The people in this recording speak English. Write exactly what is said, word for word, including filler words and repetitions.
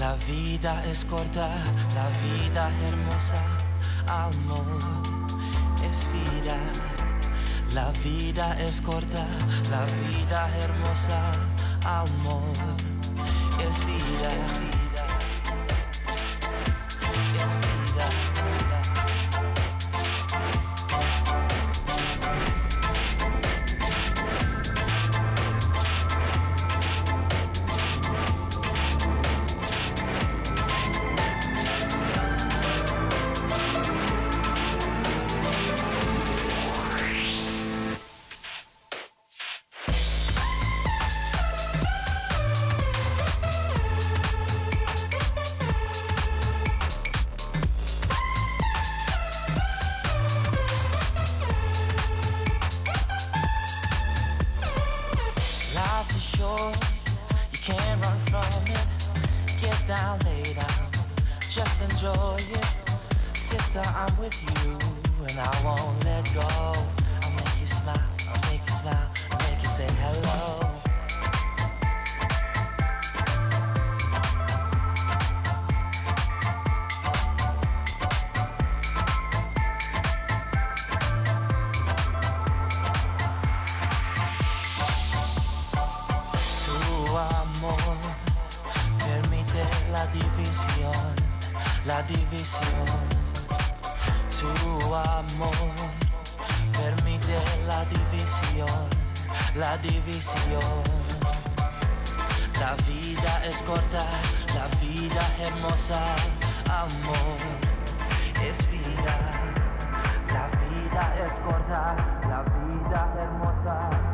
La vida es corta, la vida hermosa, amor es vida. La vida es corta, la vida hermosa, amor es vida, es vida, es vida. Life is short, you can't run from it. Get down, lay down, just enjoy it. Sister, I'm with you, and I won't let go. I'll make you smile, I'll make you smile, I'll make you say hello. Tu amor permite la división, la división. Tu amor permite la división, la división. La vida es corta, la vida hermosa, amor es vida. La vida es corta, la vida hermosa.